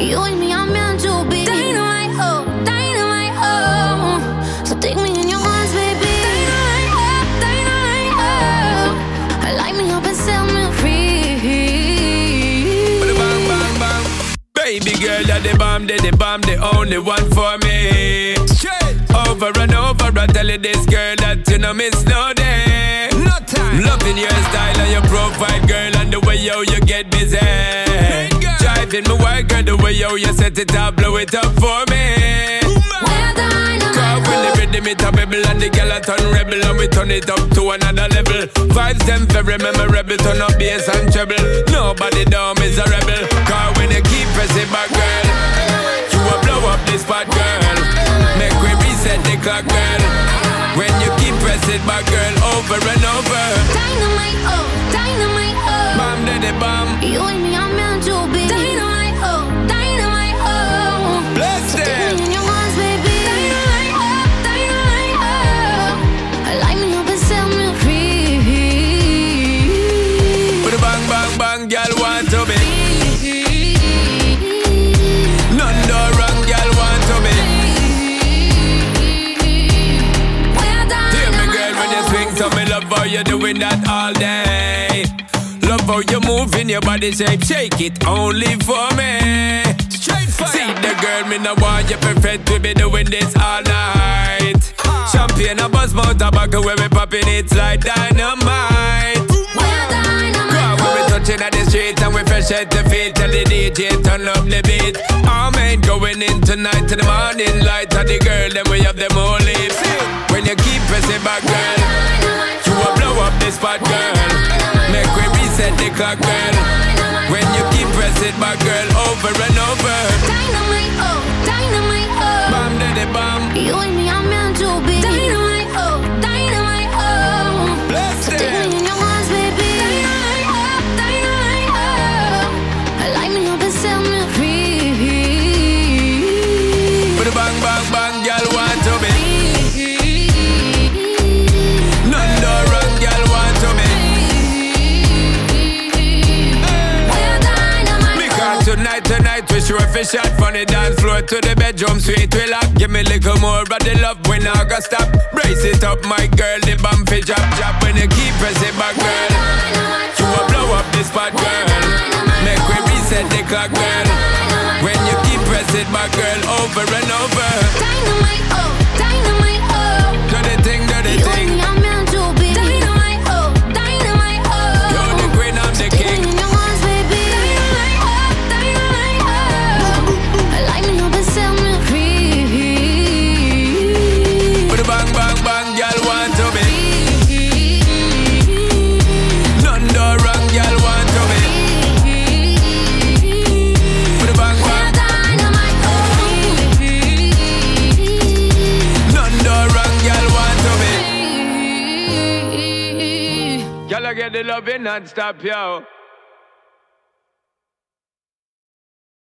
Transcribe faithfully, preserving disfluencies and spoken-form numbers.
You and me are meant to be. Dynamite, oh, dynamite, oh. So take me in your arms, baby. Dynamite, oh, dynamite, oh. Light me up and set me free. Bang, bang, bang. Baby girl, you're the bomb, the, the bomb, the only one for me. Straight. Over and over, I tell you this girl that you know miss no day. No time. Loving your style and your profile, girl, and the way yo you get busy. Driving my work, girl, the way yo you set it up, blow it up for me. Cause when the rhythm it a bubble and the girl a turn rebel and we turn it up to another level. Vibes them very memorable, turn up bass and treble. Nobody down is a rebel. Cause when you keep pressing back, girl, you will blow up this spot, girl. Make we reset the clock, girl. When you keep pressing back, girl, over and over. Dynamite, oh, dynamite, oh. Bomb to the bomb. You and me are meant to be. Dynamite, oh, dynamite, oh. Bless them. Take me in your arms, baby. Dynamite, oh, dynamite, oh. Light me up and set me free. With a bang, bang, bang, girl want to be. None no wrong, girl want to be. Hear me, girl, when you swing to me, love how you doing that all day. Love how you move in your body shape, shake it only for me. Straight fire. See the girl, me no want you perfect, we be doing this all night. Ha. Champagne a buzz, mouth tobacco, where we popping it like dynamite. When we touching at the street and we fresh at the feet, tell the D J turn up the beat. Our man going in tonight to the morning light, and the girl then we have them all lips. When you keep pressing back, girl, you will blow up this spot, girl. Make we reset the clock, girl. When you keep pressing back, girl, over and over. Dynamite, oh, dynamite, oh. Bomb to the bomb. You and me are meant to be. Dynamite, oh, dynamite, oh. Bless so them. take me in your arms, baby. Dynamite, oh, dynamite, oh. Light me up and set me free. With a bang, bang, bang, girl want to be. None no wrong, girl want to be. Because tonight, tonight we sure fish out from the dance floor to the bedroom sweet we lock. Give me a little more of the love when I go stop. Brace it up, my girl, the bump fi drop, drop. When you keep pressing back, girl, you will blow up this spot, girl. Make we reset the clock, girl. When you keep pressing back, girl, over and over. Dynamite, oh, dynamite, oh. Do the thing, do the You thing. and me are meant to be. Dynamite, oh, dynamite, oh. You're the queen, I'm the Take king. me in your arms, baby. Dynamite, oh, dynamite, oh. Light me up and set me free. With a bang, bang, bang, girl want to be. None no wrong, girl want to be. With a bang, bang. None no wrong, girl want to be. Girl, I get the loving non-stop, yo.